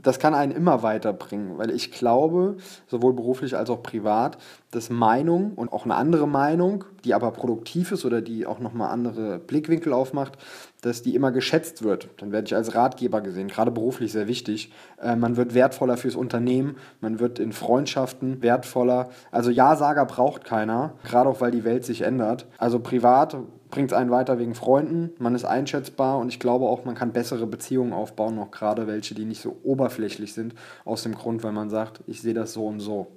Das kann einen immer weiterbringen, weil ich glaube, sowohl beruflich als auch privat, dass Meinung und auch eine andere Meinung, die aber produktiv ist oder die auch nochmal andere Blickwinkel aufmacht, dass die immer geschätzt wird. Dann werde ich als Ratgeber gesehen, gerade beruflich sehr wichtig. Man wird wertvoller fürs Unternehmen, man wird in Freundschaften wertvoller. Also Ja-Sager braucht keiner, gerade auch weil die Welt sich ändert. Also privat bringt es einen weiter wegen Freunden, man ist einschätzbar und ich glaube auch, man kann bessere Beziehungen aufbauen, auch gerade welche, die nicht so oberflächlich sind, aus dem Grund, weil man sagt, ich sehe das so und so.